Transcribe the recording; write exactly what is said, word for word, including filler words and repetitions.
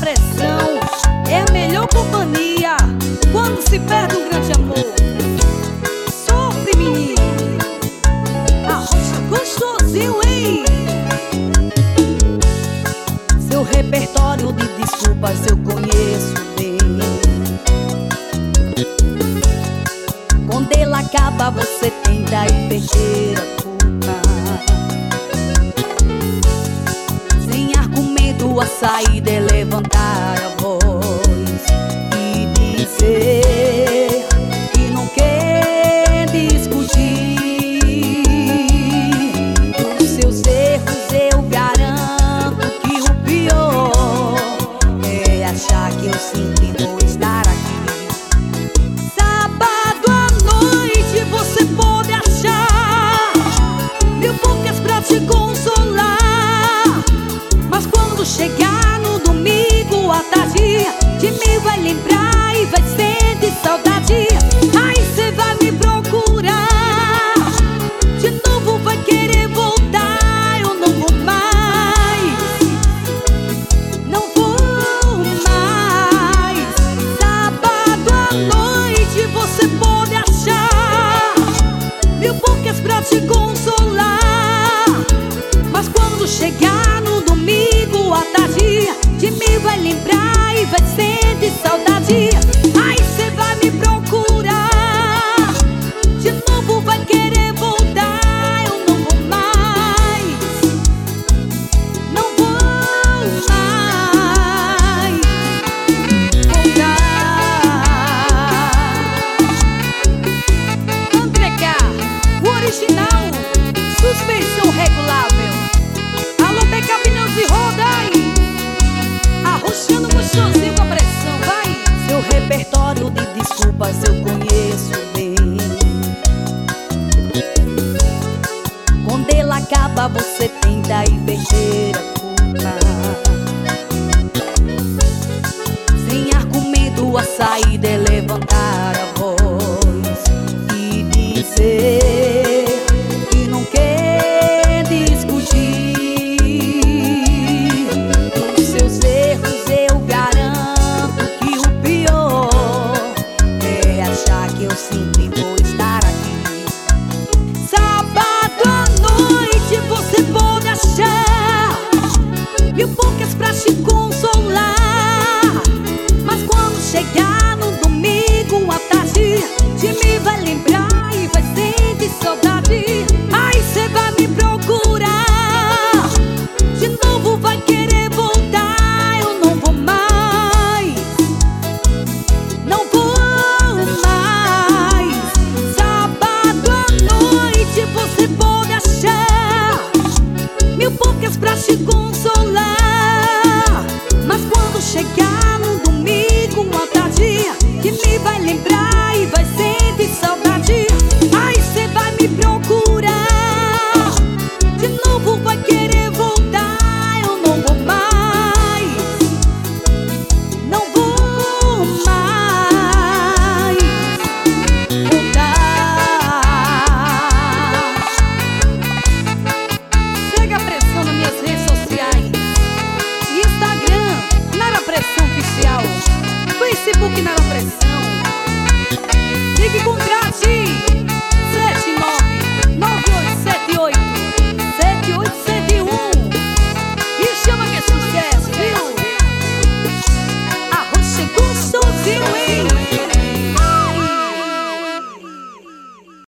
pressão é a melhor companhia quando se perde um grande amor. Sofre, menino, arrocha gostosinho, hein? Seu repertório de desculpas eu conheço bem. Quando ele acaba, você tenta inverter a culpa. Sem argumento, a saída é levantar a voz e dizer que não quer discutir. Dos seus erros eu garanto que o pior é achar que eu sempre vou estar aqui. Sábado à noite você pode achar mil bocas pra te consolar, mas quando chegar no domingo à tarde, de mim vai lembrar e vai sentir saudade. Aí cê vai me procurar de novo, vai querer voltar. Eu não vou mais, não vou mais. Sábado à noite você pode achar mil bocas pra te consolar, mas quando chegar no domingo à tarde, de mim vai lembrar e vai sentir saudade. Aí cê vai me procurar de novo, vai querer voltar. Eu não vou mais, não vou mais voltar. Entregar o original, suspensão regulável. Alô, Beca Pneus de Roda aí, arrochando gostosinho com a pressão, vai! Seu repertório de desculpas eu conheço bem. Quando ele acaba, você tenta inverter a culpa. Sem argumento, a saída é levantar a voz e dizer que não quer discutir. Dos seus erros eu garanto que o pior é achar que eu sempre vou estar aqui. Sábado à noite você pode achar mil bocas pra te consolar, mas quando chegar no domingo à tarde, de mim vai lembrar e vai sentir saudade. Aí cê vai me procurar de novo, vai querer voltar. Eu não vou mais, não vou mais. Sábado à noite você pode achar mil bocas pra te consolar, mas quando chegar no domingo à tarde, de mim vai lembrar e vai sentir saudade. Aí cê vai me procurar de novo, vai querer voltar. Eu não vou mais, não vou mais voltar. Segue a pressão nas minhas redes sociais: Instagram, Nara Pressão Oficial, Facebook Nara Pressão. Ligue com Grati sete nove nove oito sete oito sete oito sete um e chama que é sucesso, viu? Arrocha gostosinho, hein?